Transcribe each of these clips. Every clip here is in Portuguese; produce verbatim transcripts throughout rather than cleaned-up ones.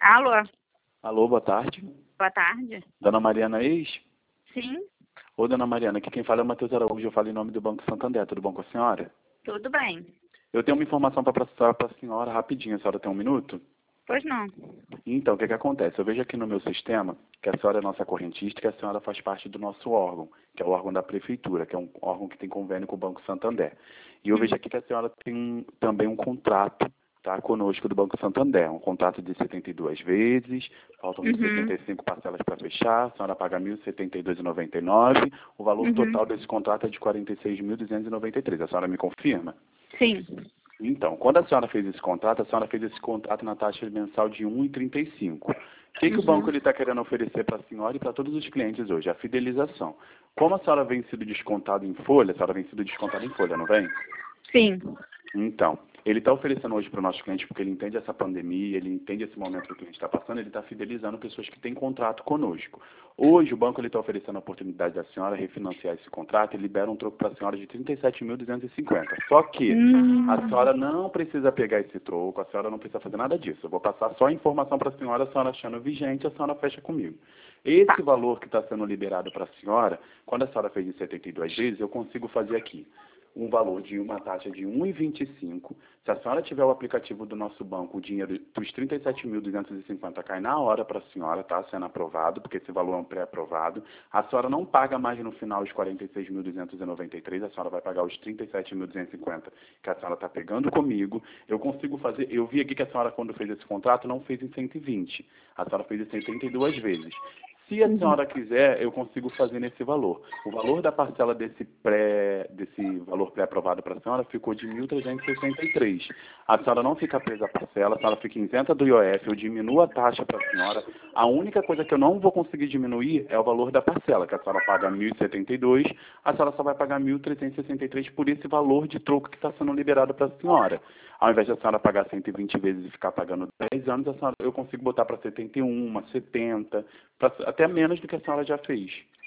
Alô, Alô, boa tarde. boa tarde. Dona Mariana Ex? Sim, Ô, Dona Mariana, aqui quem fala é o Matheus Araújo, eu falo em nome do Banco Santander. Tudo bom com a senhora? tudo bem. Eu tenho uma informação para passar para a senhora rapidinho. A senhora tem um minuto? Pois não. Então, o que que acontece? Eu vejo aqui no meu sistema que a senhora é nossa correntista e que a senhora faz parte do nosso órgão, que é o órgão da prefeitura, que é um órgão que tem convênio com o Banco Santander. E eu vejo aqui que a senhora tem um- também um contrato, tá, conosco do Banco Santander, um contrato de setenta e duas vezes, faltam mil e setenta e cinco parcelas para fechar, a senhora paga mil e setenta e dois reais e noventa e nove centavos, o valor Uhum. total desse contrato é de quarenta e seis mil duzentos e noventa e três. A senhora me confirma? Sim. Então, quando a senhora fez esse contrato, a senhora fez esse contrato na taxa mensal de um real e trinta e cinco centavos. O que, que o Uhum. banco está querendo oferecer para a senhora e para todos os clientes hoje? A fidelização. Como a senhora vem sido descontada em folha, a senhora vem sido descontada em folha, não vem? Sim. Então, ele está oferecendo hoje para o nosso cliente, porque ele entende essa pandemia, ele entende esse momento que o cliente está passando, ele está fidelizando pessoas que têm contrato conosco. Hoje, o banco está oferecendo a oportunidade da senhora refinanciar esse contrato e libera um troco para a senhora de trinta e sete mil duzentos e cinquenta. Só que Hum. a senhora não precisa pegar esse troco, a senhora não precisa fazer nada disso. Eu vou passar só a informação para a senhora, a senhora achando vigente, a senhora fecha comigo. Esse Tá. valor que está sendo liberado para a senhora, quando a senhora fez em setenta e duas vezes, eu consigo fazer aqui um valor de uma taxa de um real e vinte e cinco. Se a senhora tiver o aplicativo do nosso banco, o dinheiro dos trinta e sete mil duzentos e cinquenta cai na hora para a senhora, tá? Sendo aprovado, porque esse valor é um pré-aprovado. A senhora não paga mais no final os quarenta e seis mil duzentos e noventa e três, a senhora vai pagar os trinta e sete mil duzentos e cinquenta que a senhora está pegando comigo. Eu consigo fazer, eu vi aqui que a senhora, quando fez esse contrato, não fez em cento e vinte. A senhora fez em setenta e duas vezes. Se a senhora quiser, eu consigo fazer nesse valor. O valor da parcela desse pré, desse valor pré-aprovado para a senhora ficou de mil trezentos e sessenta e três. A senhora não fica presa à parcela, a senhora fica isenta do I O F, eu diminuo a taxa para a senhora. A única coisa que eu não vou conseguir diminuir é o valor da parcela, que a senhora paga mil e setenta e dois, a senhora só vai pagar mil trezentos e sessenta e três por esse valor de troco que está sendo liberado para a senhora. Ao invés de a senhora pagar cento e vinte vezes e ficar pagando dez anos, a senhora, eu consigo botar para setenta e um, setenta, pra, até menos do que a senhora já fez.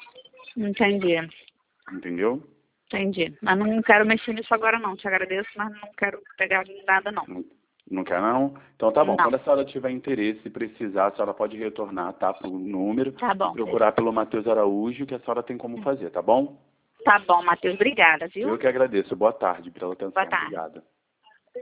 Entendi. Entendeu? Entendi. Mas não quero mexer nisso agora não. Te agradeço, mas não quero pegar nada não. Não, não quer não? Então tá bom. Não. Quando a senhora tiver interesse e precisar, a senhora pode retornar, tá? Pro número Tá e bom. procurar pelo Matheus Araújo, que a senhora tem como fazer, tá bom? Tá bom, Matheus. Obrigada, viu? Eu que agradeço. Boa tarde pela atenção. Boa tarde. Obrigada.